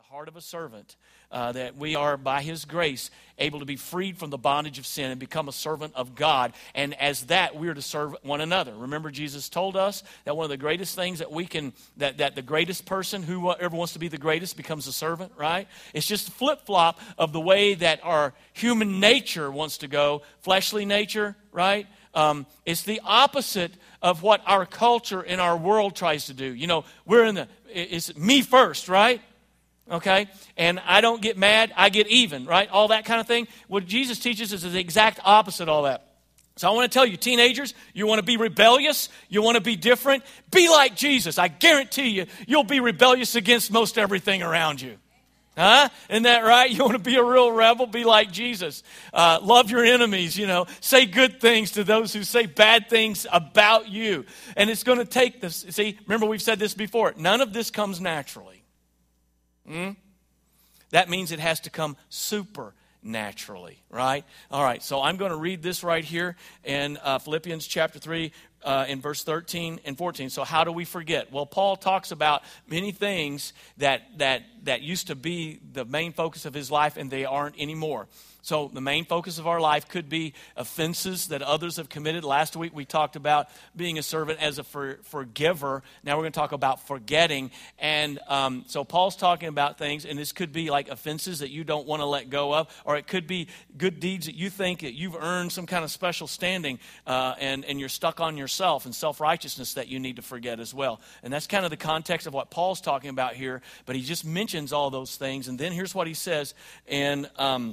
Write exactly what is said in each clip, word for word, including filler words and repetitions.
heart of a servant, uh, that we are, by his grace, able to be freed from the bondage of sin and become a servant of God. And as that, we're to serve one another. Remember, Jesus told us that one of the greatest things that we can, that, that the greatest person, whoever wants to be the greatest, becomes a servant, right? It's just a flip-flop of the way that our human nature wants to go, fleshly nature, right? Um, it's the opposite of what our culture and our world tries to do. You know, we're in the, it's me first, right? Okay? And I don't get mad, I get even, right? All that kind of thing. What Jesus teaches is the exact opposite of all that. So I want to tell you, teenagers, you want to be rebellious, you want to be different, be like Jesus. I guarantee you, you'll be rebellious against most everything around you. Huh? Isn't that right? You want to be a real rebel? Be like Jesus. Uh, love your enemies, you know. Say good things to those who say bad things about you. And it's going to take this. See, remember we've said this before. None of this comes naturally. Hmm? That means it has to come supernaturally, right? All right, so I'm going to read this right here in uh, Philippians chapter three. Uh, in verse thirteen and fourteen. So how do we forget? Well, Paul talks about many things that that that used to be the main focus of his life, and they aren't anymore. So the main focus of our life could be offenses that others have committed. Last week we talked about being a servant as a for, forgiver. Now we're going to talk about forgetting. And um, so Paul's talking about things, and this could be like offenses that you don't want to let go of, or it could be good deeds that you think that you've earned some kind of special standing, uh, and, and you're stuck on yourself and self-righteousness that you need to forget as well. And that's kind of the context of what Paul's talking about here, but he just mentions all those things. And then here's what he says in Um,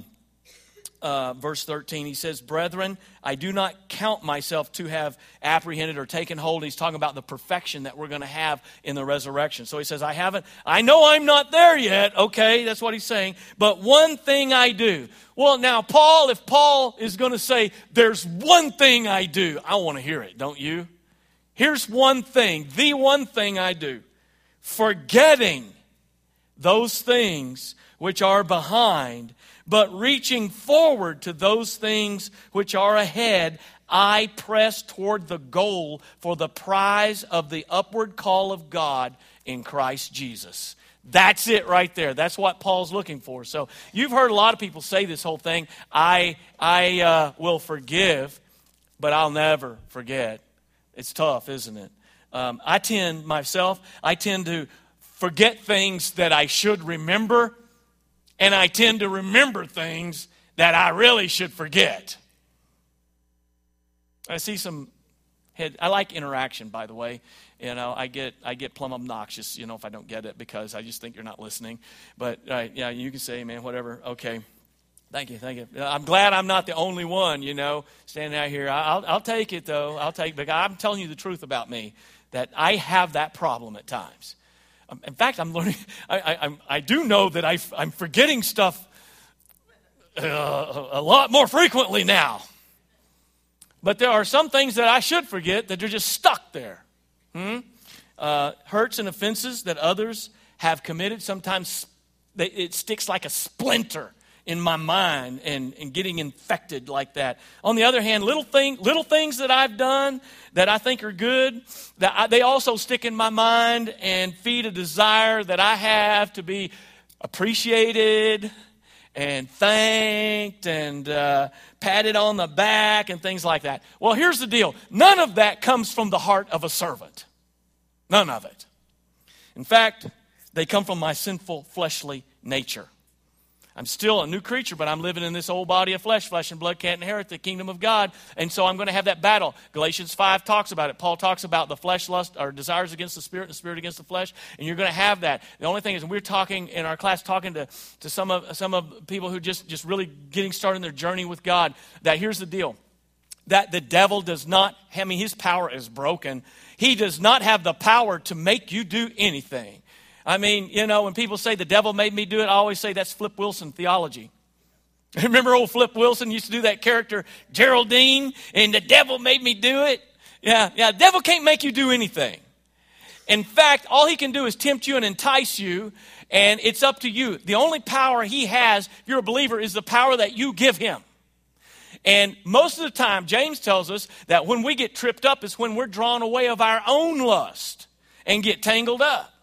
Uh, verse thirteen, he says, "Brethren, I do not count myself to have apprehended or taken hold." He's talking about the perfection that we're going to have in the resurrection. So he says, I haven't, I know I'm not there yet. Okay, that's what he's saying. But one thing I do. Well, now, Paul, if Paul is going to say, there's one thing I do, I want to hear it, don't you? Here's one thing, the one thing I do. Forgetting those things which are behind, but reaching forward to those things which are ahead, I press toward the goal for the prize of the upward call of God in Christ Jesus. That's it right there. That's what Paul's looking for. So you've heard a lot of people say this whole thing, I, I uh, will forgive, but I'll never forget. It's tough, isn't it? Um, I tend, myself, I tend to forget things that I should remember, and I tend to remember things that I really should forget. I see some head. I like interaction, by the way. You know, I get I get plumb obnoxious, you know, if I don't get it, because I just think you're not listening. But uh, yeah, you can say, man, whatever. Okay, thank you, thank you. I'm glad I'm not the only one, you know, standing out here. I'll I'll take it though. I'll take it. But I'm telling you the truth about me, that I have that problem at times. In fact, I'm learning. I, I, I do know that I, I'm forgetting stuff uh, a lot more frequently now. But there are some things that I should forget that are just stuck there. Hmm? Uh, hurts and offenses that others have committed. Sometimes they, it sticks like a splinter in my mind and, and getting infected like that. On the other hand, little thing, little things that I've done that I think are good, that I, they also stick in my mind and feed a desire that I have to be appreciated and thanked and uh, patted on the back and things like that. Well, here's the deal. None of that comes from the heart of a servant. None of it. In fact, they come from my sinful fleshly nature. I'm still a new creature, but I'm living in this old body of flesh. Flesh and blood can't inherit the kingdom of God. And so I'm going to have that battle. Galatians five talks about it. Paul talks about the flesh lust, or desires against the spirit, and the spirit against the flesh. And you're going to have that. The only thing is, we're talking in our class, talking to, to some of some of people who just, just really getting started in their journey with God, that here's the deal. That the devil does not, I mean, his power is broken. He does not have the power to make you do anything. I mean, you know, when people say the devil made me do it, I always say that's Flip Wilson theology. Remember old Flip Wilson used to do that character, Geraldine, and the devil made me do it? Yeah, yeah, the devil can't make you do anything. In fact, all he can do is tempt you and entice you, and it's up to you. The only power he has, if you're a believer, is the power that you give him. And most of the time, James tells us that when we get tripped up is when we're drawn away of our own lust and get tangled up.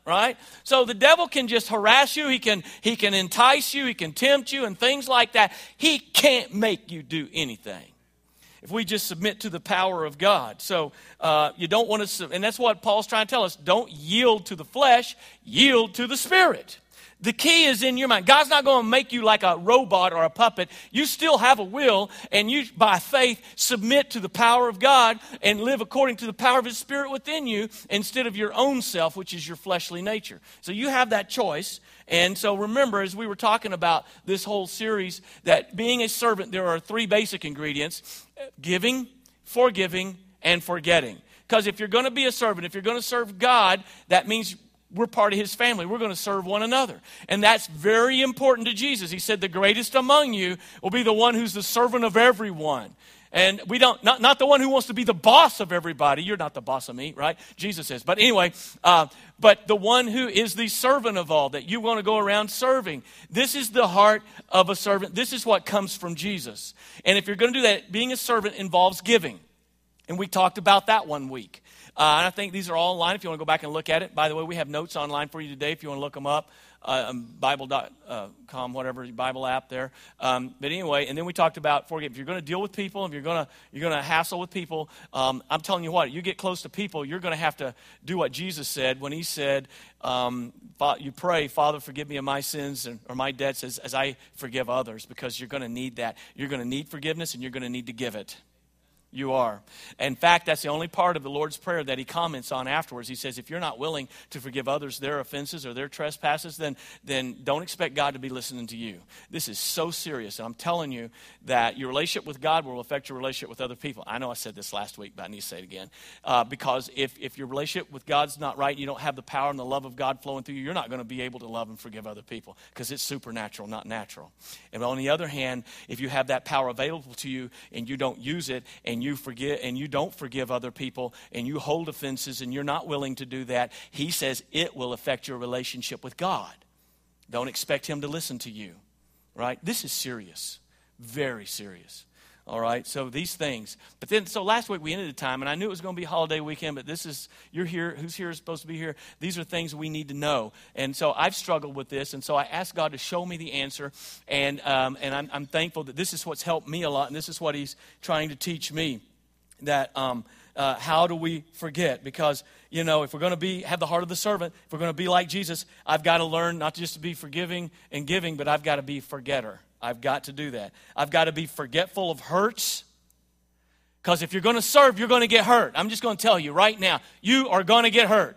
right? So the devil can just harass you. He can, he can entice you. He can tempt you and things like that. He can't make you do anything if we just submit to the power of God. So uh, you don't want to, and that's what Paul's trying to tell us. Don't yield to the flesh, yield to the Spirit. The key is in your mind. God's not going to make you like a robot or a puppet. You still have a will, and you, by faith, submit to the power of God and live according to the power of His Spirit within you instead of your own self, which is your fleshly nature. So you have that choice. And so remember, as we were talking about this whole series, that being a servant, there are three basic ingredients: giving, forgiving, and forgetting. Because if you're going to be a servant, if you're going to serve God, that means we're part of His family. We're going to serve one another. And that's very important to Jesus. He said, the greatest among you will be the one who's the servant of everyone. And we don't, not, not the one who wants to be the boss of everybody. You're not the boss of me, right? Jesus is. But anyway, uh, but the one who is the servant of all, that you want to go around serving. This is the heart of a servant. This is what comes from Jesus. And if you're going to do that, being a servant involves giving. And we talked about that one week. Uh, and I think these are all online if you want to go back and look at it. By the way, we have notes online for you today if you want to look them up. Uh, Bible dot com, whatever, Bible app there. Um, but anyway, and then we talked about forgive. If you're going to deal with people, if you're going to you're going to hassle with people, um, I'm telling you what, you get close to people, you're going to have to do what Jesus said when He said, um, you pray, Father, forgive me of my sins and, or my debts as, as I forgive others, because you're going to need that. You're going to need forgiveness, and you're going to need to give it. You are. In fact, that's the only part of the Lord's Prayer that He comments on afterwards. He says, if you're not willing to forgive others their offenses or their trespasses, then, then don't expect God to be listening to you. This is so serious. And I'm telling you that your relationship with God will affect your relationship with other people. I know I said this last week, but I need to say it again. Uh, because if, if your relationship with God's not right, you don't have the power and the love of God flowing through you, you're not going to be able to love and forgive other people, because it's supernatural, not natural. And on the other hand, if you have that power available to you and you don't use it, and you forgive and you don't forgive other people, and you hold offenses, and you're not willing to do that, He says it will affect your relationship with God. Don't expect Him to listen to you, right? This is serious, very serious. All right, so these things. But then, so last week we ended the time, and I knew it was going to be holiday weekend, but this is, you're here, who's here is supposed to be here. These are things we need to know. And so I've struggled with this, and so I asked God to show me the answer, and um, and I'm, I'm thankful that this is what's helped me a lot, and this is what He's trying to teach me, that um, uh, how do we forget? Because, you know, if we're going to be have the heart of the servant, if we're going to be like Jesus, I've got to learn not just to be forgiving and giving, but I've got to be forgetter. I've got to do that. I've got to be forgetful of hurts. Because if you're going to serve, you're going to get hurt. I'm just going to tell you right now, you are going to get hurt.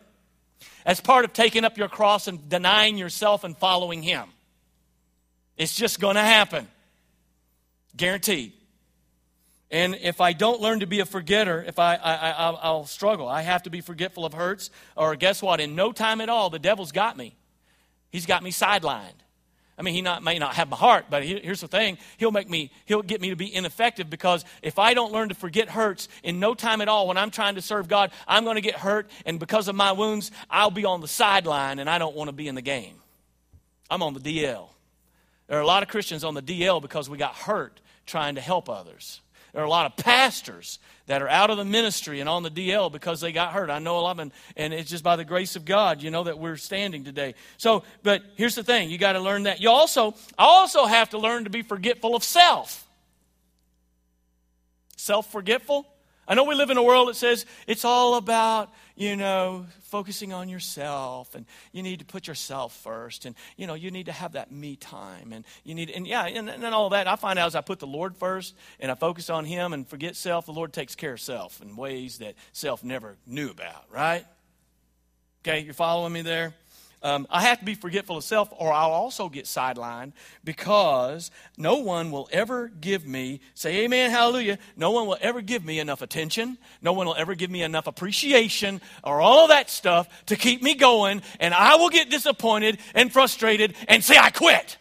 As part of taking up your cross and denying yourself and following Him. It's just going to happen. Guaranteed. And if I don't learn to be a forgetter, if I, I, I, I'll, I'll struggle. I have to be forgetful of hurts. Or guess what? In no time at all, the devil's got me. He's got me sidelined. I mean, he not, may not have my heart, but he, here's the thing. He'll make me, he'll get me to be ineffective, because if I don't learn to forget hurts, in no time at all, when I'm trying to serve God, I'm going to get hurt. And because of my wounds, I'll be on the sideline, and I don't want to be in the game. I'm on the D L. There are a lot of Christians on the D L because we got hurt trying to help others. There are a lot of pastors that are out of the ministry and on the D L because they got hurt. I know a lot of them, and it's just by the grace of God, you know, that we're standing today. So, but here's the thing. You got to learn that. You also, I also have to learn to be forgetful of self. Self-forgetful. I know we live in a world that says it's all about, you know, focusing on yourself, and you need to put yourself first, and, you know, you need to have that me time, and you need, and yeah, and, and all that. I find out as I put the Lord first and I focus on Him and forget self, the Lord takes care of self in ways that self never knew about, right? Okay, you're following me there? Um, I have to be forgetful of self, or I'll also get sidelined, because no one will ever give me, say amen, hallelujah, no one will ever give me enough attention, no one will ever give me enough appreciation, or all of that stuff to keep me going, and I will get disappointed and frustrated and say, I quit.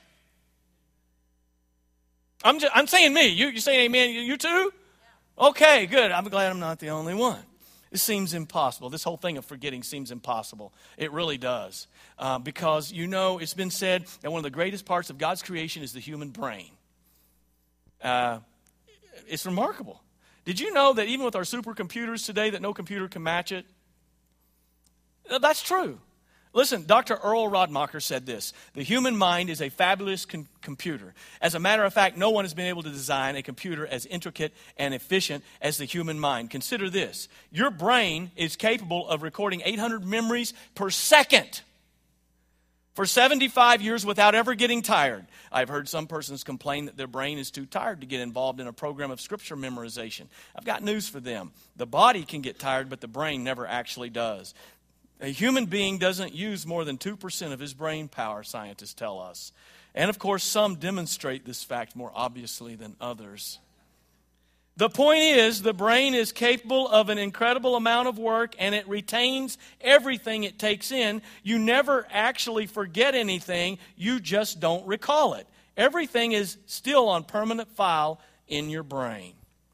I'm just, I'm saying me. You, you saying amen, you, you too? Okay, good. I'm glad I'm not the only one. It seems impossible. This whole thing of forgetting seems impossible. It really does. Uh, because, you know, it's been said that one of the greatest parts of God's creation is the human brain. Uh, it's remarkable. Did you know that even with our supercomputers today, that no computer can match it? That's true. Listen, Doctor Earl Rodmacher said this: the human mind is a fabulous con- computer. As a matter of fact, no one has been able to design a computer as intricate and efficient as the human mind. Consider this: your brain is capable of recording eight hundred memories per second for seventy-five years without ever getting tired. I've heard some persons complain that their brain is too tired to get involved in a program of scripture memorization. I've got news for them. The body can get tired, but the brain never actually does. A human being doesn't use more than two percent of his brain power, scientists tell us. And of course, some demonstrate this fact more obviously than others. The point is, the brain is capable of an incredible amount of work, and it retains everything it takes in. You never actually forget anything, you just don't recall it. Everything is still on permanent file in your brain.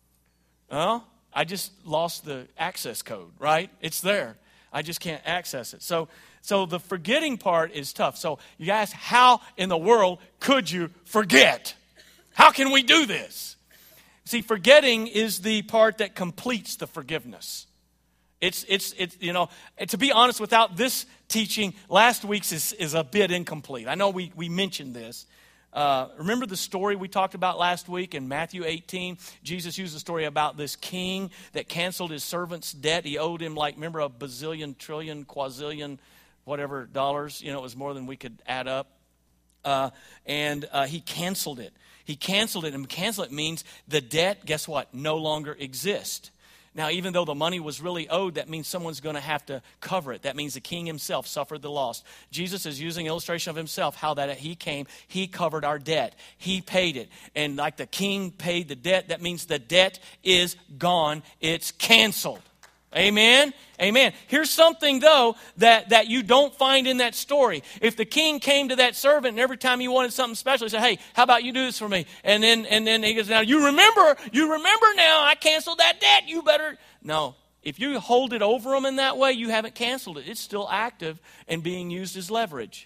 Well, I just lost the access code, right? It's there. I just can't access it. So, so the forgetting part is tough. So you guys, how in the world could you forget? How can we do this? See, forgetting is the part that completes the forgiveness. It's, it's, it's, you know, to be honest, without this teaching, last week's is, is a bit incomplete. I know we, we mentioned this. Uh, remember the story we talked about last week in Matthew eighteen? Jesus used a story about this king that canceled his servant's debt. He owed him, like, remember, a bazillion, trillion, quazillion, whatever dollars. You know, it was more than we could add up. Uh, and uh, he canceled it. He canceled it, and cancel it means the debt, guess what, no longer exists. Now, even though the money was really owed, that means someone's going to have to cover it. That means the king himself suffered the loss. Jesus is using illustration of himself, how that he came, he covered our debt. He paid it. And like the king paid the debt, that means the debt is gone. It's canceled. Amen? Amen. Here's something, though, that, that you don't find in that story. If the king came to that servant and every time he wanted something special, he said, hey, how about you do this for me? And then and then he goes, now, you remember, you remember now, I canceled that debt. You better. No. If you hold it over them in that way, you haven't canceled it. It's still active and being used as leverage.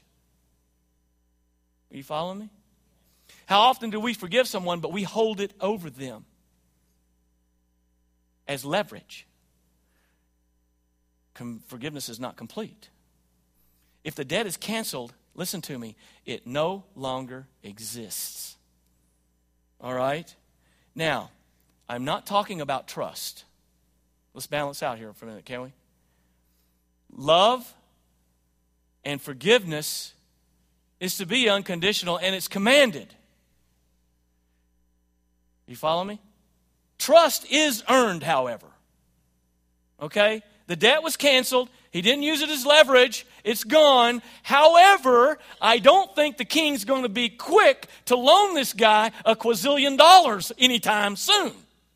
Are you following me? How often do we forgive someone, but we hold it over them as leverage? Forgiveness is not complete. If the debt is canceled, listen to me, it no longer exists. All right? Now, I'm not talking about trust. Let's balance out here for a minute, can we? Love and forgiveness is to be unconditional, and it's commanded. You follow me? Trust is earned, however. Okay? The debt was canceled. He didn't use it as leverage. It's gone. However, I don't think the king's going to be quick to loan this guy a quazillion dollars anytime soon.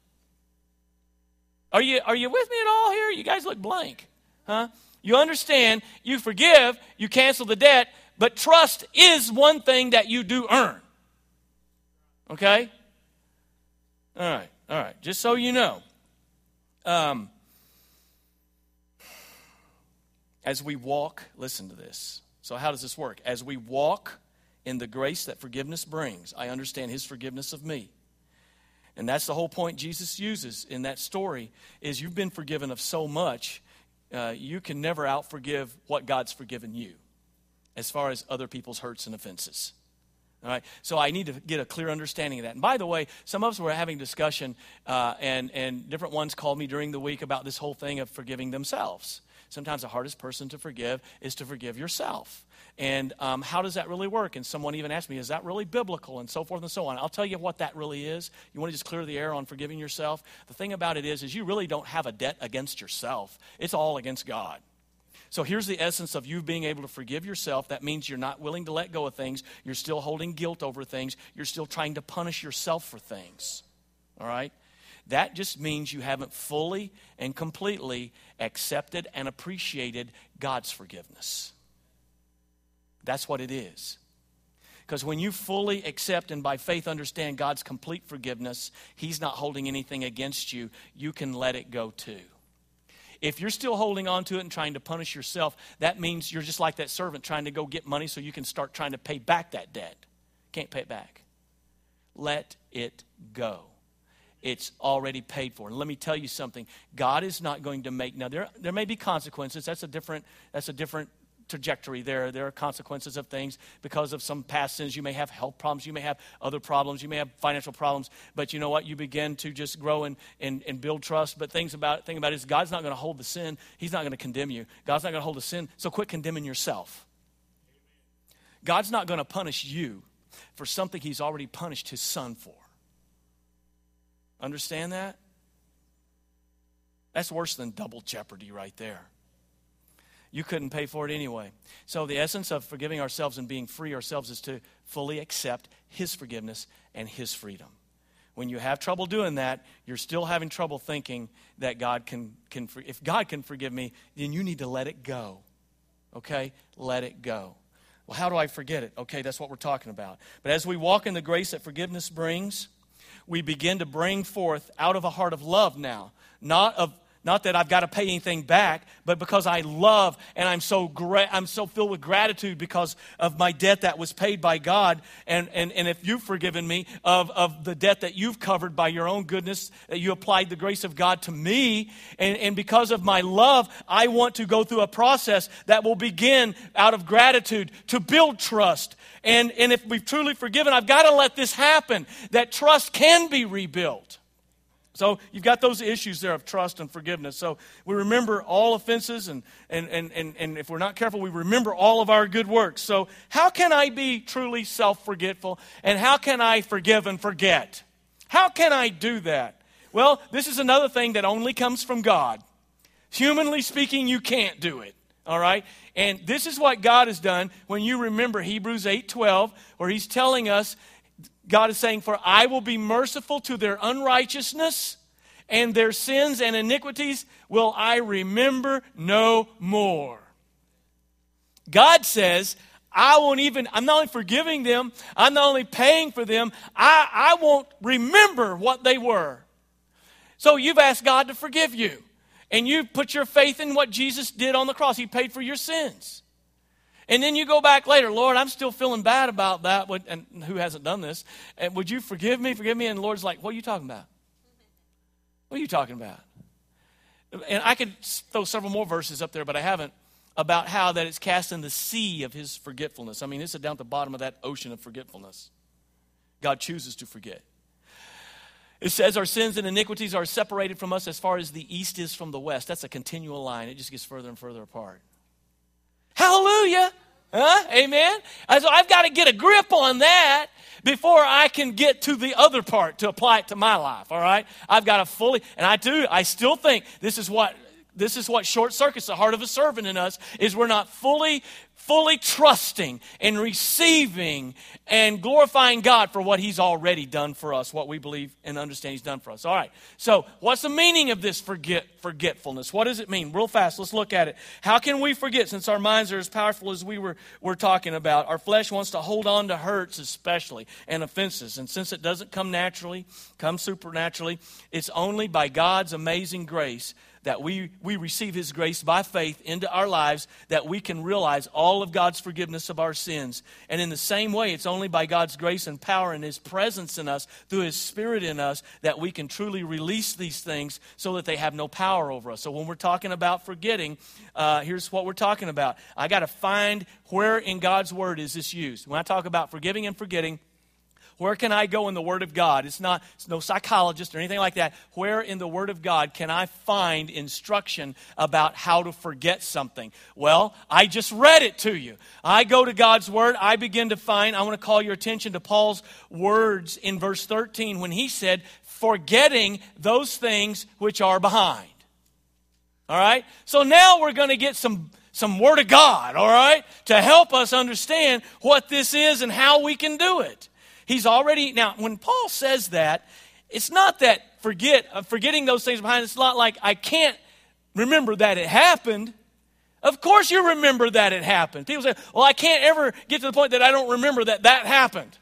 Are you, are you with me at all here? You guys look blank. Huh? You understand, you forgive, you cancel the debt, but trust is one thing that you do earn. Okay? All right, all right. Just so you know. Um... As we walk, listen to this. So how does this work? As we walk in the grace that forgiveness brings, I understand his forgiveness of me. And that's the whole point Jesus uses in that story, is you've been forgiven of so much, uh, you can never out-forgive what God's forgiven you as far as other people's hurts and offenses. All right, so I need to get a clear understanding of that. And by the way, some of us were having discussion, uh, and, and different ones called me during the week about this whole thing of forgiving themselves. Sometimes the hardest person to forgive is to forgive yourself. And um, how does that really work? And someone even asked me, is that really biblical? And so forth and so on. I'll tell you what that really is. You want to just clear the air on forgiving yourself? The thing about it is, is you really don't have a debt against yourself. It's all against God. So here's the essence of you being able to forgive yourself. That means you're not willing to let go of things. You're still holding guilt over things. You're still trying to punish yourself for things. All right? That just means you haven't fully and completely accepted and appreciated God's forgiveness. That's what it is. Because when you fully accept and by faith understand God's complete forgiveness, he's not holding anything against you. You can let it go too. If you're still holding on to it and trying to punish yourself, that means you're just like that servant trying to go get money so you can start trying to pay back that debt. Can't pay it back. Let it go. It's already paid for. And let me tell you something. God is not going to make, now there, there may be consequences. That's a different, that's a different trajectory there. There are consequences of things because of some past sins. You may have health problems. You may have other problems. You may have financial problems. But you know what? You begin to just grow and, and, and build trust. But things about, thing about it is God's not going to hold the sin. He's not going to condemn you. God's not going to hold the sin. So quit condemning yourself. God's not going to punish you for something he's already punished his son for. Understand that? That's worse than double jeopardy right there. You couldn't pay for it anyway. So the essence of forgiving ourselves and being free ourselves is to fully accept his forgiveness and his freedom. When you have trouble doing that, you're still having trouble thinking that God can, can if God can forgive me, then you need to let it go. Okay? Let it go. Well, how do I forget it? Okay, that's what we're talking about. But as we walk in the grace that forgiveness brings, we begin to bring forth out of a heart of love now, not of Not that I've got to pay anything back, but because I love and I'm so gra- I'm so filled with gratitude because of my debt that was paid by God. And, and, and if you've forgiven me of, of the debt that you've covered by your own goodness, that you applied the grace of God to me. And, and because of my love, I want to go through a process that will begin out of gratitude to build trust. And, and if we've truly forgiven, I've got to let this happen, that trust can be rebuilt. So you've got those issues there of trust and forgiveness. So we remember all offenses, and, and, and, and, and if we're not careful, we remember all of our good works. So how can I be truly self-forgetful, and how can I forgive and forget? How can I do that? Well, this is another thing that only comes from God. Humanly speaking, you can't do it. All right? And this is what God has done when you remember Hebrews eight twelve, where he's telling us, God is saying, for I will be merciful to their unrighteousness, and their sins and iniquities will I remember no more. God says, I won't even, I'm not only forgiving them, I'm not only paying for them, I, I won't remember what they were. So you've asked God to forgive you, and you've put your faith in what Jesus did on the cross. He paid for your sins. And then you go back later, Lord, I'm still feeling bad about that. And who hasn't done this? And would you forgive me, forgive me? And the Lord's like, what are you talking about? What are you talking about? And I could throw several more verses up there, but I haven't, about how that it's cast in the sea of his forgetfulness. I mean, it's down at the bottom of that ocean of forgetfulness. God chooses to forget. It says our sins and iniquities are separated from us as far as the east is from the west. That's a continual line. It just gets further and further apart. Hallelujah. Huh? Amen. So I've got to get a grip on that before I can get to the other part to apply it to my life. All right. I've got to fully, and I do, I still think this is what, this is what short circuits the heart of a servant in us, is we're not fully, fully trusting and receiving and glorifying God for what he's already done for us, what we believe and understand he's done for us. All right. So what's the meaning of this forget forgetfulness? What does it mean? Real fast, let's look at it. How can we forget, since our minds are as powerful as we were, were talking about? Our flesh wants to hold on to hurts especially and offenses. And since it doesn't come naturally, come supernaturally, it's only by God's amazing grace that we, we receive his grace by faith into our lives, that we can realize all of God's forgiveness of our sins. And in the same way, it's only by God's grace and power and his presence in us, through his Spirit in us, that we can truly release these things so that they have no power over us. So when we're talking about forgetting, uh, here's what we're talking about. I got to find where in God's word is this used. When I talk about forgiving and forgetting, where can I go in the Word of God? It's not, it's no psychologist or anything like that. Where in the Word of God can I find instruction about how to forget something? Well, I just read it to you. I go to God's Word. I begin to find, I want to call your attention to Paul's words in verse thirteen when he said, forgetting those things which are behind. All right? So now we're going to get some, some Word of God, all right, to help us understand what this is and how we can do it. He's already, now when Paul says that, it's not that forget, uh, forgetting those things behind, it's not like I can't remember that it happened. Of course you remember that it happened. People say, well, I can't ever get to the point that I don't remember that that happened.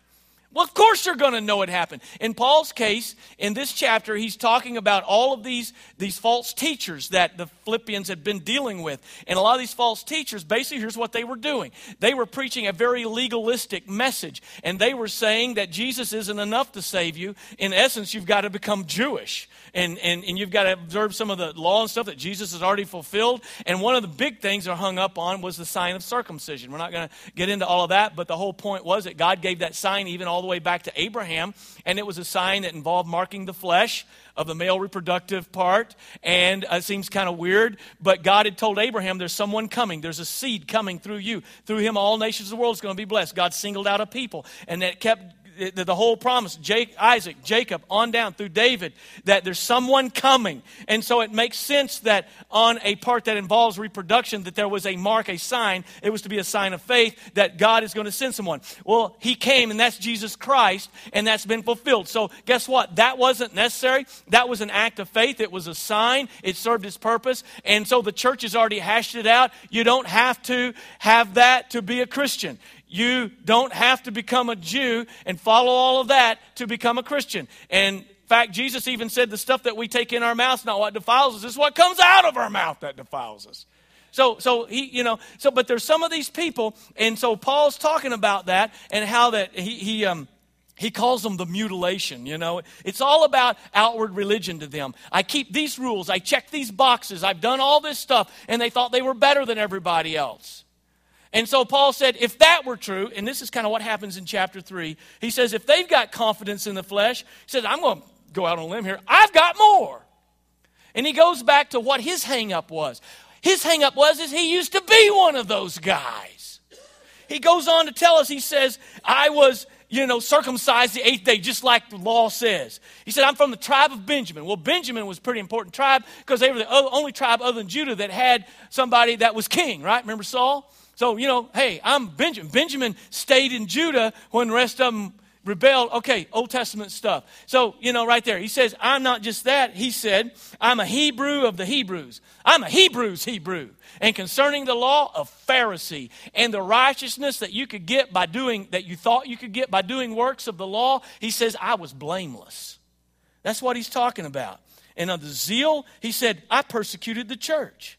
Well, of course you're going to know it happened. In Paul's case, in this chapter, he's talking about all of these, these false teachers that the Philippians had been dealing with. And a lot of these false teachers, basically, here's what they were doing. They were preaching a very legalistic message. And they were saying that Jesus isn't enough to save you. In essence, you've got to become Jewish. And, and, and you've got to observe some of the law and stuff that Jesus has already fulfilled. And one of the big things they're hung up on was the sign of circumcision. We're not going to get into all of that, but the whole point was that God gave that sign even all the way back to Abraham, and it was a sign that involved marking the flesh of the male reproductive part, and it seems kind of weird, but God had told Abraham, there's someone coming, there's a seed coming through you. Through him, all nations of the world is going to be blessed. God singled out a people, and that kept the, the whole promise, Jake, Isaac, Jacob, on down through David, that there's someone coming. And so it makes sense that on a part that involves reproduction, that there was a mark, a sign. It was to be a sign of faith that God is going to send someone. Well, he came, and that's Jesus Christ, and that's been fulfilled. So guess what? That wasn't necessary. That was an act of faith. It was a sign. It served its purpose. And so the church has already hashed it out. You don't have to have that to be a Christian. You don't have to become a Jew and follow all of that to become a Christian. And in fact, Jesus even said the stuff that we take in our mouth, not what defiles us, it's what comes out of our mouth that defiles us. So, so he, you know, so but there's some of these people, and so Paul's talking about that and how that he he um he calls them the mutilation. You know, it's all about outward religion to them. I keep these rules, I check these boxes, I've done all this stuff, and they thought they were better than everybody else. And so Paul said, if that were true, and this is kind of what happens in chapter three, he says, if they've got confidence in the flesh, he says, I'm going to go out on a limb here, I've got more. And he goes back to what his hang-up was. His hang-up was is he used to be one of those guys. He goes on to tell us, he says, I was, you know, circumcised the eighth day, just like the law says. He said, I'm from the tribe of Benjamin. Well, Benjamin was a pretty important tribe because they were the only tribe other than Judah that had somebody that was king, right? Remember Saul? So, you know, hey, I'm Benjamin. Benjamin stayed in Judah when the rest of them rebelled. Okay, Old Testament stuff. So, you know, right there, he says, I'm not just that. He said, I'm a Hebrew of the Hebrews. I'm a Hebrew's Hebrew. And concerning the law, a Pharisee. And the righteousness that you could get by doing, that you thought you could get by doing works of the law, he says, I was blameless. That's what he's talking about. And of the zeal, he said, I persecuted the church.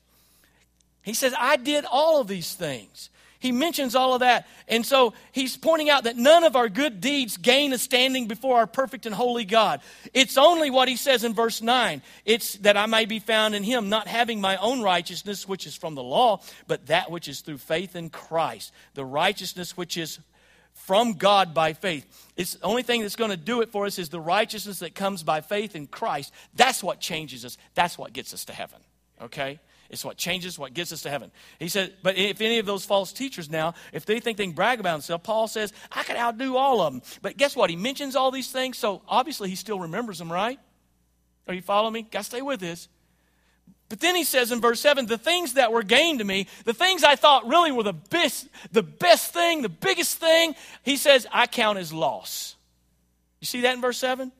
He says, I did all of these things. He mentions all of that. And so he's pointing out that none of our good deeds gain a standing before our perfect and holy God. It's only what he says in verse nine. It's that I may be found in him, not having my own righteousness, which is from the law, but that which is through faith in Christ. The righteousness which is from God by faith. It's the only thing that's going to do it for us is the righteousness that comes by faith in Christ. That's what changes us. That's what gets us to heaven. Okay? It's what changes, what gets us to heaven. He said, but if any of those false teachers now, if they think they can brag about themselves, Paul says, I could outdo all of them. But guess what? He mentions all these things, so obviously he still remembers them, right? Are you following me? Got to stay with this. But then he says in verse seven, the things that were gained to me, the things I thought really were the best, the best thing, the biggest thing, he says, I count as loss. You see that in verse seven?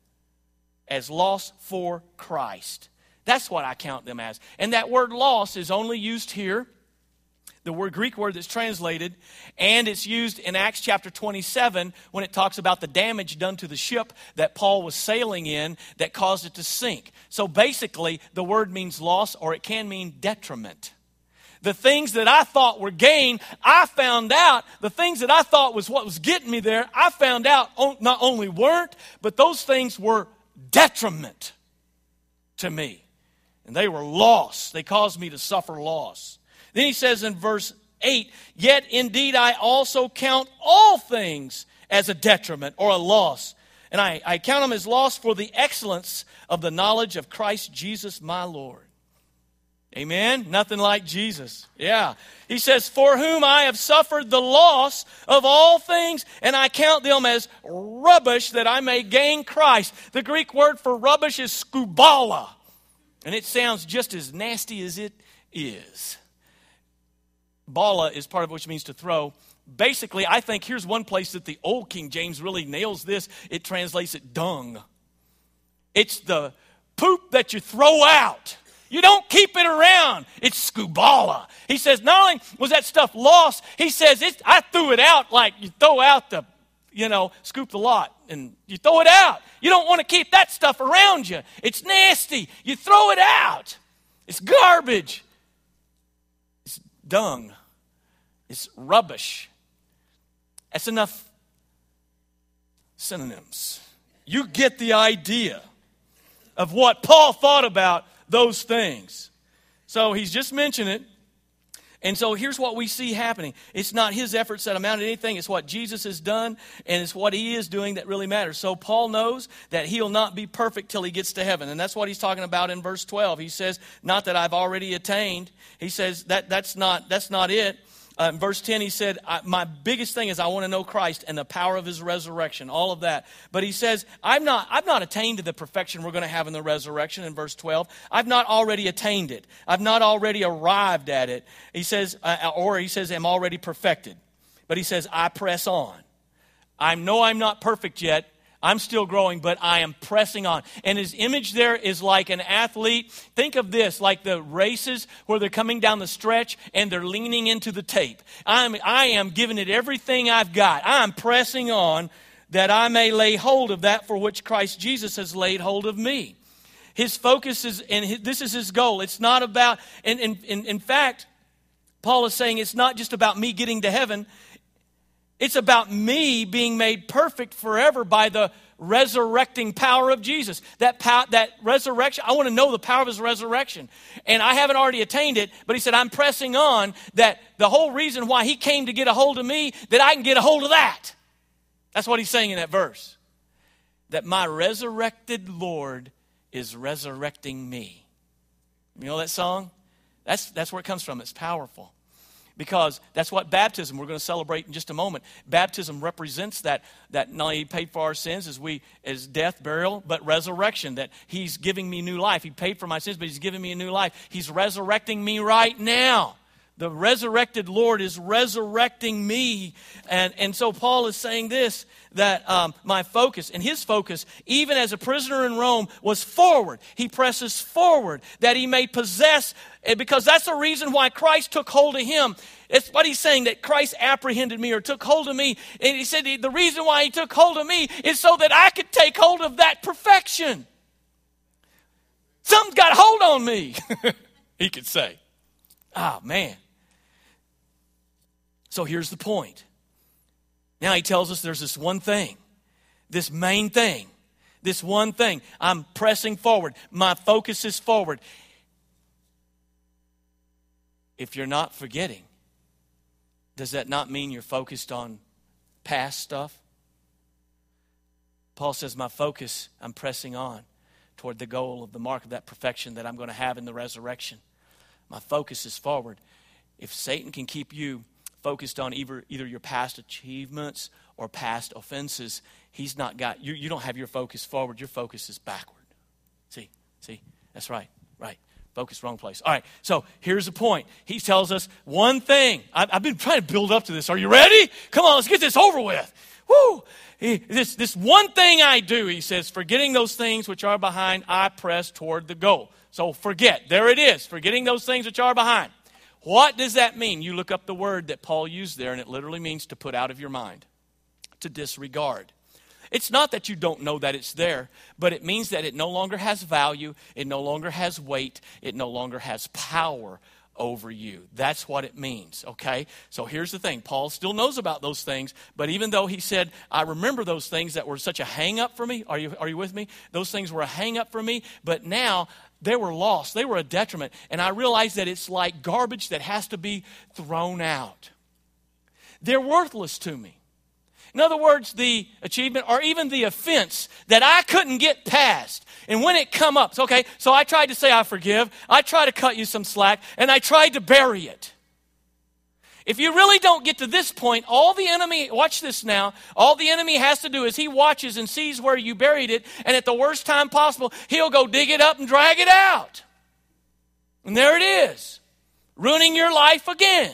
As loss for Christ. That's what I count them as. And that word loss is only used here, the word Greek word that's translated, and it's used in Acts chapter twenty-seven when it talks about the damage done to the ship that Paul was sailing in that caused it to sink. So basically, the word means loss, or it can mean detriment. The things that I thought were gain, I found out, the things that I thought was what was getting me there, I found out not only weren't, but those things were detriment to me. And they were loss. They caused me to suffer loss. Then he says in verse eight, yet indeed I also count all things as a detriment or a loss. And I, I count them as loss for the excellence of the knowledge of Christ Jesus my Lord. Amen? Nothing like Jesus. Yeah. He says, for whom I have suffered the loss of all things, and I count them as rubbish that I may gain Christ. The Greek word for rubbish is skubala. And it sounds just as nasty as it is. Bala is part of which means to throw. Basically, I think here's one place that the old King James really nails this. It translates it dung. It's the poop that you throw out. You don't keep it around. It's skubala. He says, not only was that stuff lost, he says, it's, I threw it out like you throw out the you know, scoop the lot and you throw it out. You don't want to keep that stuff around you. It's nasty. You throw it out. It's garbage. It's dung. It's rubbish. That's enough synonyms. You get the idea of what Paul thought about those things. So he's just mentioned it. And so here's what we see happening. It's not his efforts that amount to anything. It's what Jesus has done, and it's what he is doing that really matters. So Paul knows that he'll not be perfect till he gets to heaven. And that's what he's talking about in verse twelve. He says, not that I've already attained. He says that that's not, that's not it. Uh, in verse ten, he said, I, my biggest thing is I want to know Christ and the power of his resurrection, all of that. But he says, I've not, I've not attained to the perfection we're going to have in the resurrection in verse twelve. I've not already attained it. I've not already arrived at it. He says, uh, or he says, I'm already perfected. But he says, I press on. I know I'm not perfect yet. I'm still growing, but I am pressing on. And his image there is like an athlete. Think of this, like the races where they're coming down the stretch and they're leaning into the tape. I'm, I am giving it everything I've got. I'm pressing on that I may lay hold of that for which Christ Jesus has laid hold of me. His focus is, and his, this is his goal. It's not about, and in, in, in fact, Paul is saying it's not just about me getting to heaven. It's about me being made perfect forever by the resurrecting power of Jesus. That pow- that resurrection, I want to know the power of his resurrection. And I haven't already attained it, but he said, I'm pressing on that the whole reason why he came to get a hold of me, that I can get a hold of that. That's what he's saying in that verse. That my resurrected Lord is resurrecting me. You know that song? That's, that's where it comes from. It's powerful. Because that's what baptism, we're going to celebrate in just a moment. Baptism represents that, that not only he paid for our sins as we as death, burial, but resurrection. That he's giving me new life. He paid for my sins, but he's giving me a new life. He's resurrecting me right now. The resurrected Lord is resurrecting me. And, and so Paul is saying this, that um, my focus, and his focus, even as a prisoner in Rome, was forward. He presses forward that he may possess, because that's the reason why Christ took hold of him. It's what he's saying, that Christ apprehended me or took hold of me. And he said the reason why he took hold of me is so that I could take hold of that perfection. Something's got hold on me, he could say. Oh, man. So here's the point. Now he tells us there's this one thing, this main thing, this one thing. I'm pressing forward. My focus is forward. If you're not forgetting, does that not mean you're focused on past stuff? Paul says, my focus, I'm pressing on toward the goal of the mark of that perfection that I'm going to have in the resurrection. My focus is forward. If Satan can keep you focused on either, either your past achievements or past offenses, he's not got, you, you don't have your focus forward. Your focus is backward. See, see, that's right, right. Focus, wrong place. All right, so here's the point. He tells us one thing. I've, I've been trying to build up to this. Are you ready? Come on, let's get this over with. Woo! He, this, this one thing I do, he says, forgetting those things which are behind, I press toward the goal. So forget. There it is. Forgetting those things which are behind. What does that mean? You look up the word that Paul used there, and it literally means to put out of your mind, to disregard. It's not that you don't know that it's there, but it means that it no longer has value, it no longer has weight, it no longer has power over you. That's what it means, okay? So here's the thing. Paul still knows about those things, but even though he said, I remember those things that were such a hang-up for me, are you, are you with me? Those things were a hang-up for me, but now they were lost. They were a detriment. And I realized that it's like garbage that has to be thrown out. They're worthless to me. In other words, the achievement or even the offense that I couldn't get past. And when it come up, okay, so I tried to say I forgive. I tried to cut you some slack, and I tried to bury it. If you really don't get to this point, all the enemy, watch this now, all the enemy has to do is he watches and sees where you buried it, and at the worst time possible, he'll go dig it up and drag it out. And there it is, ruining your life again.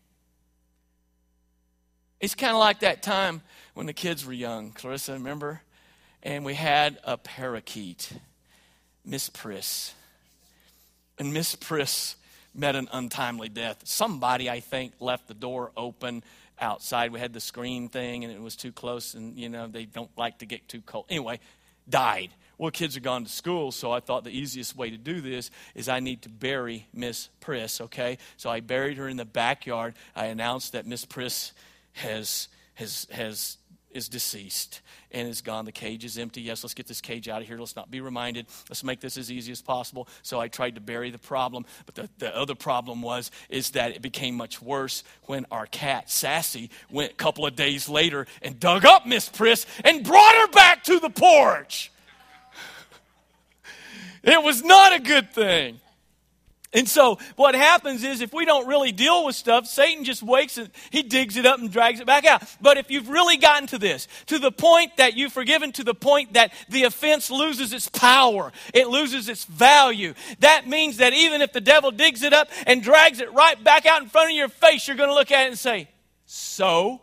It's kind of like that time when the kids were young, Clarissa, remember? And we had a parakeet, Miss Priss. And Miss Priss met an untimely death. Somebody, I think, left the door open outside. We had the screen thing, and it was too close, and, you know, they don't like to get too cold. Anyway, died. Well, kids are gone to school, so I thought the easiest way to do this is I need to bury Miss Priss, okay? So I buried her in the backyard. I announced that Miss Priss has has has is deceased and is gone. The cage is empty. Yes, let's get this cage out of here. Let's not be reminded. Let's make this as easy as possible. So I tried to bury the problem. But the, the other problem was is that it became much worse when our cat, Sassy, went a couple of days later and dug up Miss Priss and brought her back to the porch. It was not a good thing. And so what happens is if we don't really deal with stuff, Satan just wakes and he digs it up and drags it back out. But if you've really gotten to this, to the point that you've forgiven, to the point that the offense loses its power, it loses its value, that means that even if the devil digs it up and drags it right back out in front of your face, you're going to look at it and say, so?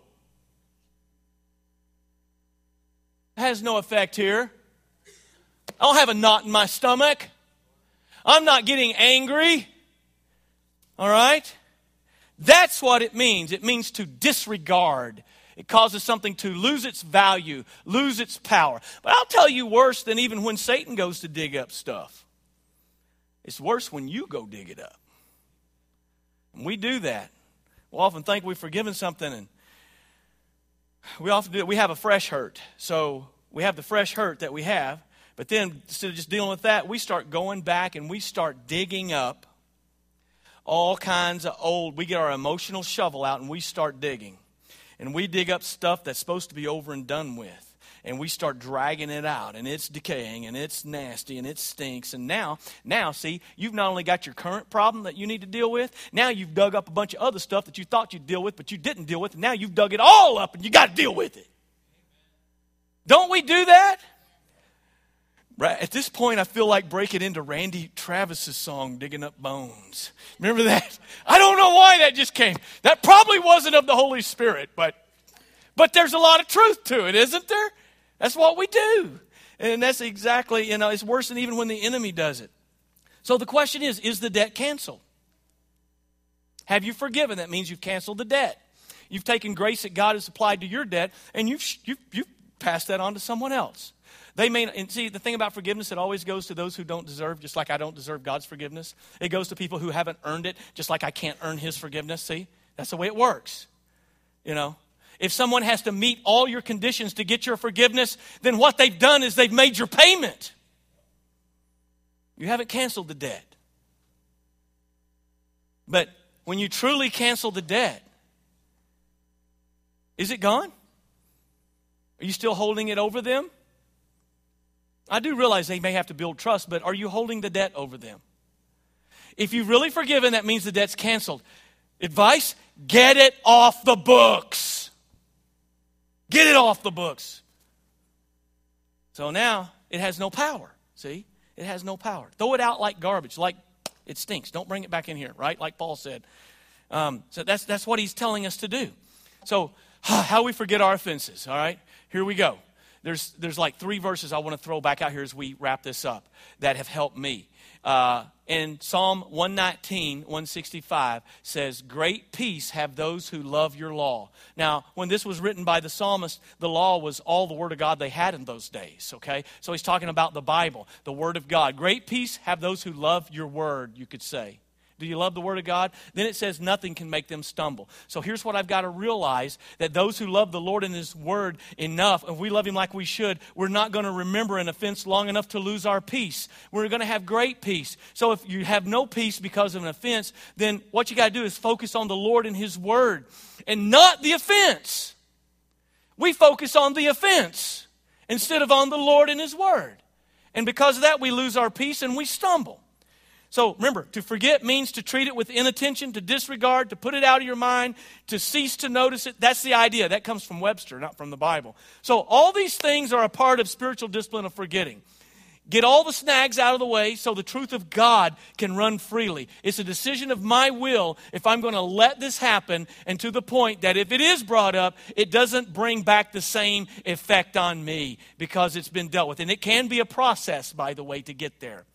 It has no effect here. I don't have a knot in my stomach. I'm not getting angry. All right? That's what it means. It means to disregard. It causes something to lose its value, lose its power. But I'll tell you worse than even when Satan goes to dig up stuff. It's worse when you go dig it up. And we do that. We often think we've forgiven something, and we often do it. We have a fresh hurt. So we have the fresh hurt that we have. But then, instead of just dealing with that, we start going back and we start digging up all kinds of old, we get our emotional shovel out and we start digging. And we dig up stuff that's supposed to be over and done with. And we start dragging it out, and it's decaying, and it's nasty, and it stinks. And now, now, see, you've not only got your current problem that you need to deal with, now you've dug up a bunch of other stuff that you thought you'd deal with, but you didn't deal with, and now you've dug it all up, and you got to deal with it. Don't we do that? Right, at this point, I feel like breaking into Randy Travis's song, Digging Up Bones. Remember that? I don't know why that just came. That probably wasn't of the Holy Spirit, but but there's a lot of truth to it, isn't there? That's what we do. And that's exactly, you know, it's worse than even when the enemy does it. So the question is, is the debt canceled? Have you forgiven? That means you've canceled the debt. You've taken grace that God has applied to your debt, and you've, you've, you've passed that on to someone else. They may, and see, the thing about forgiveness, it always goes to those who don't deserve, just like I don't deserve God's forgiveness. It goes to people who haven't earned it, just like I can't earn his forgiveness. See, that's the way it works. You know, if someone has to meet all your conditions to get your forgiveness, then what they've done is they've made your payment. You haven't canceled the debt. But when you truly cancel the debt, is it gone? Are you still holding it over them? I do realize they may have to build trust, but are you holding the debt over them? If you've really forgiven, that means the debt's canceled. Advice? Get it off the books. Get it off the books. So now it has no power. See? It has no power. Throw it out like garbage, like it stinks. Don't bring it back in here, right? Like Paul said. Um, so that's, that's what he's telling us to do. So how we forget our offenses, all right? Here we go. There's there's like three verses I want to throw back out here as we wrap this up that have helped me. Uh, in Psalm one nineteen, one sixty-five says, great peace have those who love your law. Now, when this was written by the psalmist, the law was all the word of God they had in those days, okay? So he's talking about the Bible, the word of God. Great peace have those who love your word, you could say. Do you love the Word of God? Then it says nothing can make them stumble. So here's what I've got to realize, that those who love the Lord and His Word enough, if we love Him like we should, we're not going to remember an offense long enough to lose our peace. We're going to have great peace. So if you have no peace because of an offense, then what you got to do is focus on the Lord and His Word and not the offense. We focus on the offense instead of on the Lord and His Word. And because of that, we lose our peace and we stumble. So remember, to forget means to treat it with inattention, to disregard, to put it out of your mind, to cease to notice it. That's the idea. That comes from Webster, not from the Bible. So all these things are a part of spiritual discipline of forgetting. Get all the snags out of the way so the truth of God can run freely. It's a decision of my will if I'm going to let this happen, and to the point that if it is brought up, it doesn't bring back the same effect on me because it's been dealt with. And it can be a process, by the way, to get there.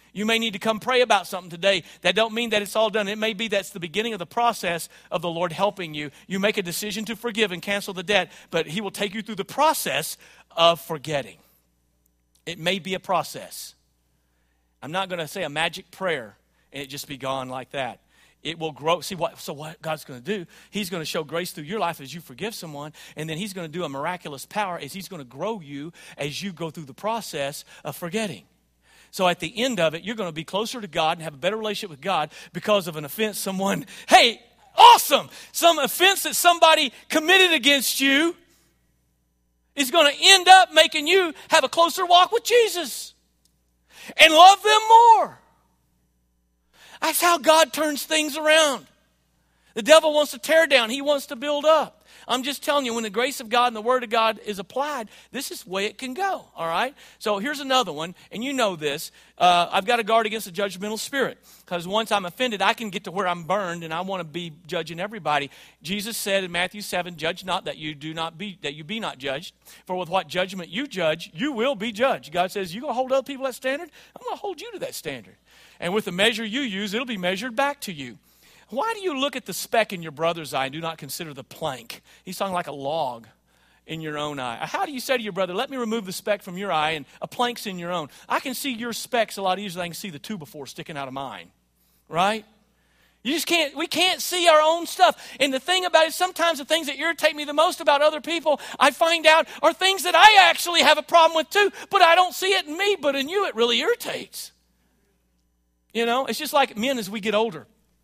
You may need to come pray about something today. That don't mean that it's all done. It may be that's the beginning of the process of the Lord helping you. You make a decision to forgive and cancel the debt, but he will take you through the process of forgetting. It may be a process. I'm not going to say a magic prayer and it just be gone like that. It will grow. See what? So what God's going to do, he's going to show grace through your life as you forgive someone, and then he's going to do a miraculous power as he's going to grow you as you go through the process of forgetting. So at the end of it, you're going to be closer to God and have a better relationship with God because of an offense someone, hey, awesome, some offense that somebody committed against you is going to end up making you have a closer walk with Jesus and love them more. That's how God turns things around. The devil wants to tear down. He wants to build up. I'm just telling you, when the grace of God and the word of God is applied, this is the way it can go, all right? So here's another one, and you know this. Uh, I've got to guard against the judgmental spirit, because once I'm offended, I can get to where I'm burned, and I want to be judging everybody. Jesus said in Matthew seven, judge not that you do not be, that you be not judged. For with what judgment you judge, you will be judged. God says, you going to hold other people to that standard? I'm going to hold you to that standard. And with the measure you use, it'll be measured back to you. Why do you look at the speck in your brother's eye and do not consider the plank? He's talking like a log in your own eye. How do you say to your brother, let me remove the speck from your eye and a plank's in your own? I can see your specks a lot easier than I can see the two before sticking out of mine, right? You just can't, we can't see our own stuff. And the thing about it, sometimes the things that irritate me the most about other people, I find out are things that I actually have a problem with too, but I don't see it in me, but in you it really irritates. You know, it's just like men as we get older.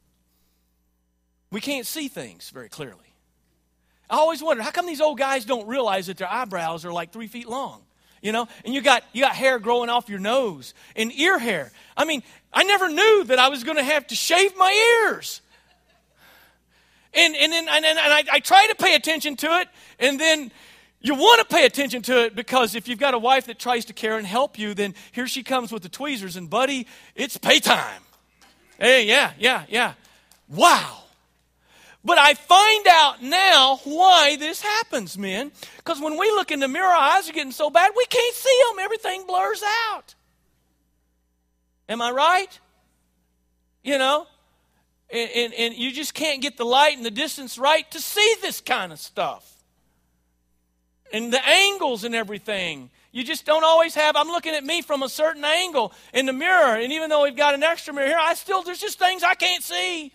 We can't see things very clearly. I always wonder, how come these old guys don't realize that their eyebrows are like three feet long? You know, and you got you got hair growing off your nose and ear hair. I mean, I never knew that I was going to have to shave my ears. And and then and, and, and I, I try to pay attention to it, and then you want to pay attention to it because if you've got a wife that tries to care and help you, then here she comes with the tweezers, and buddy, it's pay time. Hey, yeah, yeah, yeah. Wow. But I find out now why this happens, men. Because when we look in the mirror, our eyes are getting so bad, we can't see them. Everything blurs out. Am I right? You know? And, and, and you just can't get the light and the distance right to see this kind of stuff. And the angles and everything. You just don't always have, I'm looking at me from a certain angle in the mirror. And even though we've got an extra mirror here, I still, there's just things I can't see.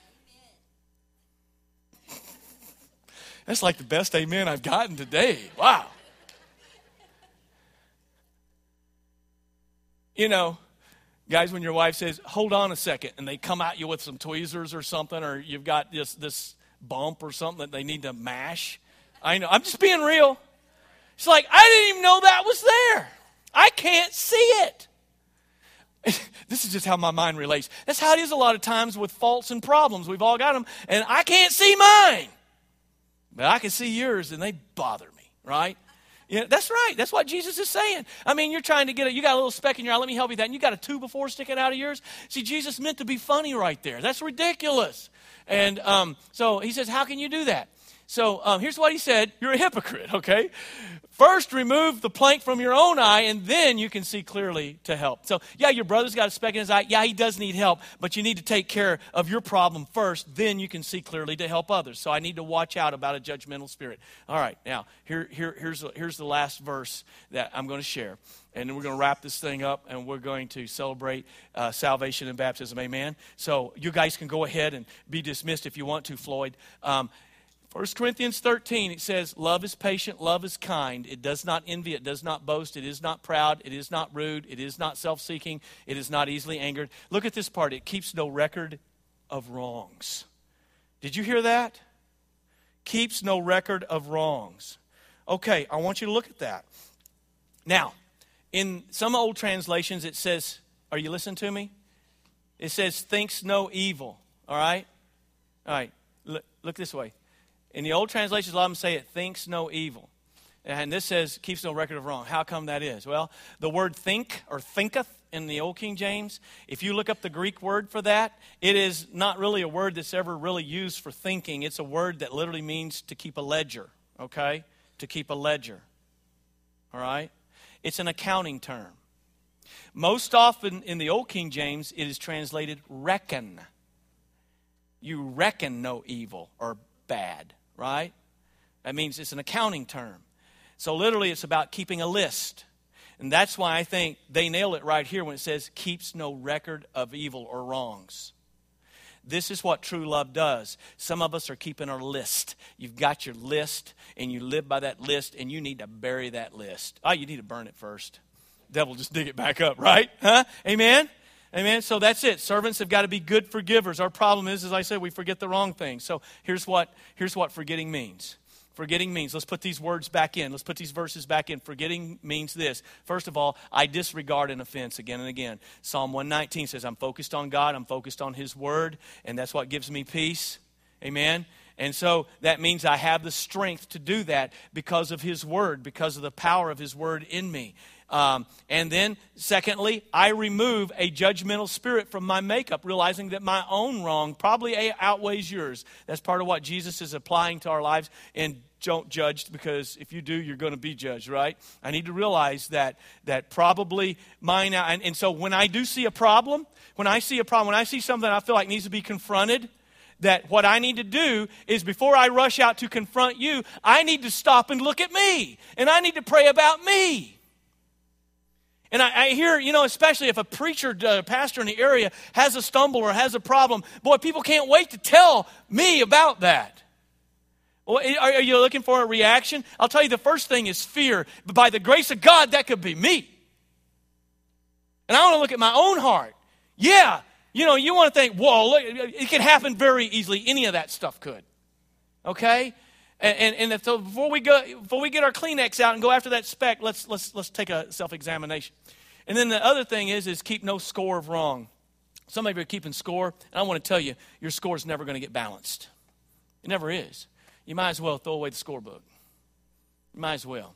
That's like the best amen I've gotten today. Wow. You know, guys, when your wife says, hold on a second, and they come at you with some tweezers or something, or you've got this, this bump or something that they need to mash. I know. I'm just being real. It's like, I didn't even know that was there. I can't see it. This is just how my mind relates. That's how it is a lot of times with faults and problems. We've all got them, and I can't see mine. But I can see yours, and they bother me, right? Yeah, that's right. That's what Jesus is saying. I mean, you're trying to get it. You got a little speck in your eye. Let me help you with that. And you got a two before sticking out of yours. See, Jesus meant to be funny right there. That's ridiculous. And um, so he says, how can you do that? So um, here's what he said. You're a hypocrite, okay? First, remove the plank from your own eye, and then you can see clearly to help. So, yeah, your brother's got a speck in his eye. Yeah, he does need help, but you need to take care of your problem first. Then you can see clearly to help others. So I need to watch out about a judgmental spirit. All right, now, here, here, here's, here's the last verse that I'm going to share. And then we're going to wrap this thing up, and we're going to celebrate uh, salvation and baptism. Amen? So you guys can go ahead and be dismissed if you want to, Floyd. Um First Corinthians thirteen, it says, love is patient, love is kind. It does not envy, it does not boast, it is not proud, it is not rude, it is not self-seeking, it is not easily angered. Look at this part. It keeps no record of wrongs. Did you hear that? Keeps no record of wrongs. Okay, I want you to look at that. Now, in some old translations, it says, are you listening to me? It says, thinks no evil. All right? All right, look, look this way. In the old translations, a lot of them say it thinks no evil. And this says, keeps no record of wrong. How come that is? Well, the word think or thinketh in the Old King James, if you look up the Greek word for that, it is not really a word that's ever really used for thinking. It's a word that literally means to keep a ledger, okay? To keep a ledger, all right? It's an accounting term. Most often in the Old King James, it is translated reckon. You reckon no evil or bad, right? That means it's an accounting term. So literally it's about keeping a list. And that's why I think they nail it right here when it says keeps no record of evil or wrongs. This is what true love does. Some of us are keeping our list. You've got your list, and you live by that list, and you need to bury that list. Oh, you need to burn it first. Devil just dig it back up, right? Huh? Amen? Amen? So that's it. Servants have got to be good forgivers. Our problem is, as I said, we forget the wrong thing. So here's what, here's what forgetting means. Forgetting means, let's put these words back in. Let's put these verses back in. Forgetting means this. First of all, I disregard an offense again and again. Psalm one nineteen says, I'm focused on God. I'm focused on His Word. And that's what gives me peace. Amen? And so that means I have the strength to do that because of His Word, because of the power of His Word in me. Um, and then, secondly, I remove a judgmental spirit from my makeup, realizing that my own wrong probably outweighs yours. That's part of what Jesus is applying to our lives. And don't judge, because if you do, you're going to be judged, right? I need to realize that that probably mine. And, and so when I do see a problem, when I see a problem, when I see something I feel like needs to be confronted, that what I need to do is before I rush out to confront you, I need to stop and look at me. And I need to pray about me. And I, I hear, you know, especially if a preacher, uh, pastor in the area has a stumble or has a problem, boy, people can't wait to tell me about that. Well, are, are you looking for a reaction? I'll tell you, the first thing is fear. But by the grace of God, that could be me. And I want to look at my own heart. Yeah, you know, you want to think, whoa, look, it could happen very easily. Any of that stuff could. Okay? And, and, and so before we go, before we get our Kleenex out and go after that speck, let's let's let's take a self-examination. And then the other thing is is keep no score of wrong. Some of you are keeping score, and I want to tell you, your score is never going to get balanced. It never is. You might as well throw away the scorebook. You might as well.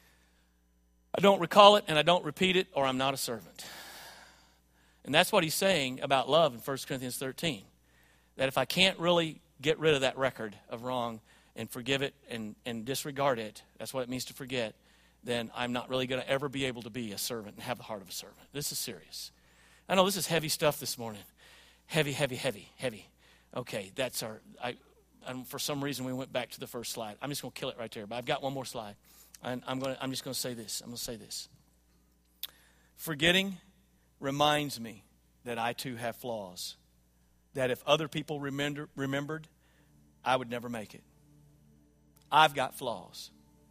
I don't recall it, and I don't repeat it, or I'm not a servant. And that's what he's saying about love in First Corinthians thirteen. That if I can't really get rid of that record of wrong and forgive it and, and disregard it, that's what it means to forget, then I'm not really going to ever be able to be a servant and have the heart of a servant. This is serious. I know this is heavy stuff this morning. Heavy, heavy, heavy, heavy. Okay, that's our, I, and for some reason we went back to the first slide. I'm just going to kill it right there, but I've got one more slide. And I'm, going to, I'm just going to say this. I'm going to say this. Forgetting reminds me that I too have flaws. That if other people remember, remembered, I would never make it. I've got flaws.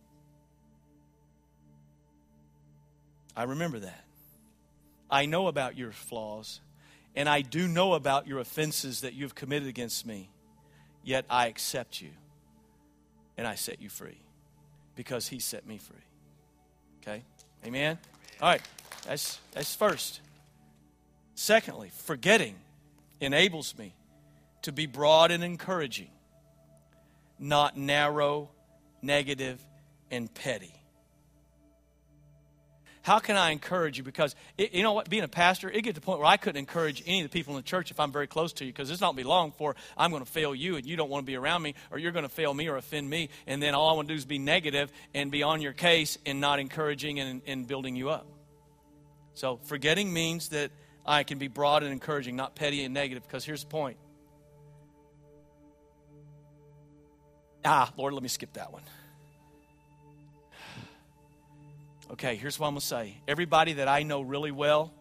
I remember that. I know about your flaws, and I do know about your offenses that you've committed against me, yet I accept you, and I set you free because He set me free. Okay? Amen? All right. That's, that's first. Secondly, forgetting enables me to be broad and encouraging, not narrow, negative, and petty. How can I encourage you? Because, it, you know what, being a pastor, it gets to the point where I couldn't encourage any of the people in the church if I'm very close to you, because it's not going to be long before I'm going to fail you and you don't want to be around me, or you're going to fail me or offend me, and then all I want to do is be negative and be on your case and not encouraging and, and building you up. So forgetting means that I can be broad and encouraging, not petty and negative, because here's the point. Ah, Lord, let me skip that one. Okay, here's what I'm going to say. Everybody that I know really well,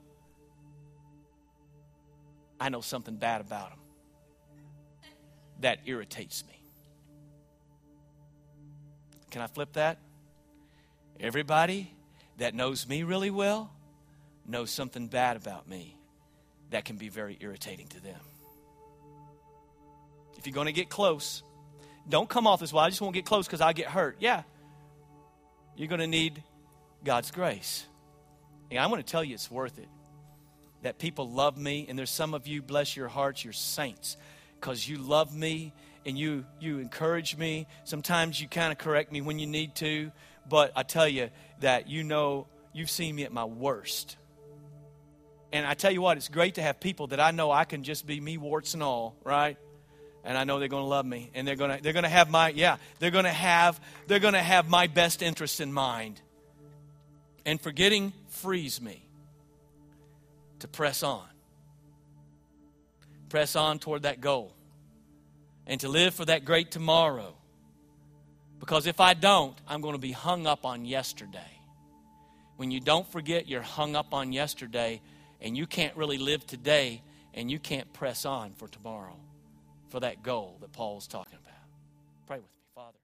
I know something bad about them. That irritates me. Can I flip that? Everybody that knows me really well knows something bad about me that can be very irritating to them. If you're going to get close, don't come off as, well, I just won't get close because I'll get hurt. Yeah, you're going to need God's grace. And I'm going to tell you it's worth it. That people love me, and there's some of you, bless your hearts, you're saints, because you love me and you you encourage me. Sometimes you kind of correct me when you need to, but I tell you that you know you've seen me at my worst. And I tell you what, it's great to have people that I know I can just be me, warts and all, right? And I know they're going to love me, and they're going to they're going to have my yeah, they're going to have they're going to have my best interest in mind. And forgetting frees me. to press on. Press on toward that goal. And to live for that great tomorrow. Because if I don't, I'm going to be hung up on yesterday. When you don't forget, you're hung up on yesterday, and you can't really live today, and you can't press on for tomorrow, for that goal that Paul's talking about. Pray with me, Father.